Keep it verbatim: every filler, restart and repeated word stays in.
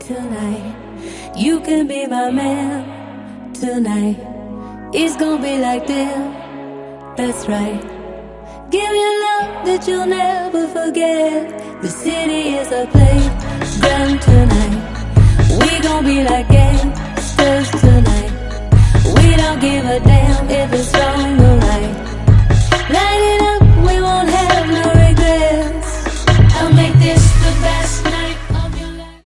tonight. You can be my man tonight. It's gonna be like that, that's right. Give me love that you'll never forget. The city is a playground.